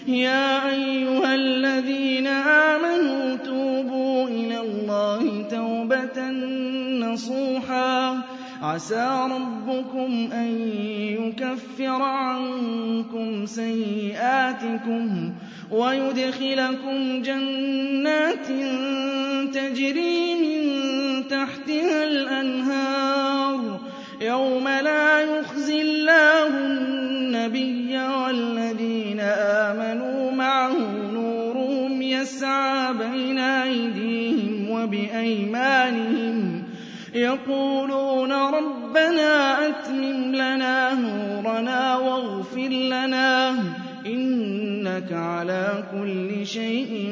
يَا أَيُّهَا الَّذِينَ آمَنُوا تُوبُوا إِلَى اللَّهِ تَوْبَةً نَّصُوحًا عَسَىٰ رَبُّكُمْ أَن يُكَفِّرَ عَنكُمْ سَيِّئَاتِكُمْ وَيُدْخِلَكُمْ جَنَّاتٍ تَجْرِي مِن تَحْتِهَا الْأَنْهَارُ يَوْمَ لَا يُخْزِي اللَّهُ النَّبِيَّ وَالَّذِينَ آمَنُوا مَعَهُ نُورُهُمْ يَسْعَىٰ بَيْنَ أَيْدِيهِمْ وَبِأَيْمَانِهِمْ يَقُولُونَ رَبَّنَا أَتْمِمْ لَنَا نُورَنَا وَاغْفِرْ لَنَا إِنَّكَ عَلَىٰ كُلِّ شَيْءٍ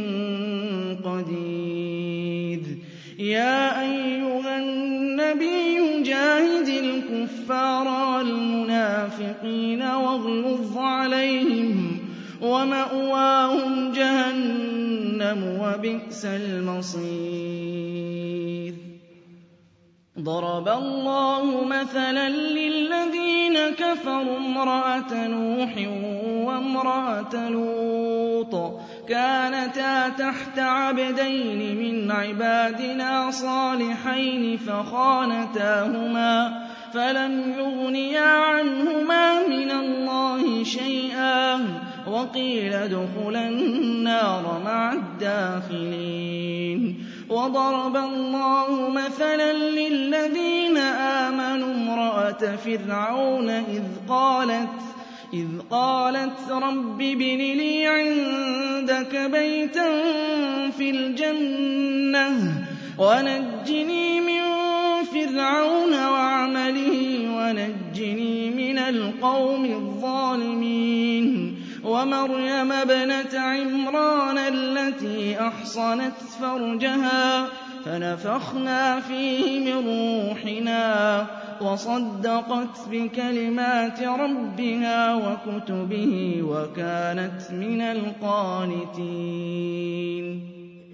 قَدِيرٌ يَا أَيُّهَا النَّبِيُّ جَاهِدِ الْكُفَّارَ وَالْمُنَافِقِينَ وَاغْلُظْ عَلَيْهِمْ وَمَأْوَاهُمْ جَهَنَّمُ وَبِئْسَ الْمَصِيرُ ضَرَبَ اللَّهُ مَثَلًا لِّلَّذِينَ كَفَرُوا امْرَأَتَ نُوحٍ وَامْرَأَتَ لُوطٍ كَانَتَا تَحْتَ عَبْدَيْنِ مِنْ عِبَادِنَا صَالِحَيْنِ فَخَانَتَاهُمَا فَلَمْ يُغْنِيَا عَنْهُمَا مِنَ اللَّهِ شَيْئًا وَقِيلَ ادْخُلَا النَّارَ مَعَ الدَّاخِلِينَ وَضَرَبَ اللَّهُ مَثَلًا لِّلَّذِينَ آمَنُوا امْرَأَتَ فِرْعَوْنَ إِذْ قَالَتْ رَبِّ ابْنِ لِي عِندَكَ بَيْتًا فِي الْجَنَّةِ وَنَجِّنِي مِن فِرْعَوْنَ وَعَمَلِهِ وَنَجِّنِي مِنَ الْقَوْمِ الظَّالِمِينَ وَمَرْيَمَ ابْنَتَ عِمْرَانَ الَّتِي أَحْصَنَتْ فَرْجَهَا فَنَفَخْنَا فِيهِ مِن رُّوحِنَا وَصَدَّقَتْ بِكَلِمَاتِ رَبِّهَا وَكُتُبِهِ وَكَانَتْ مِنَ الْقَانِتِينَ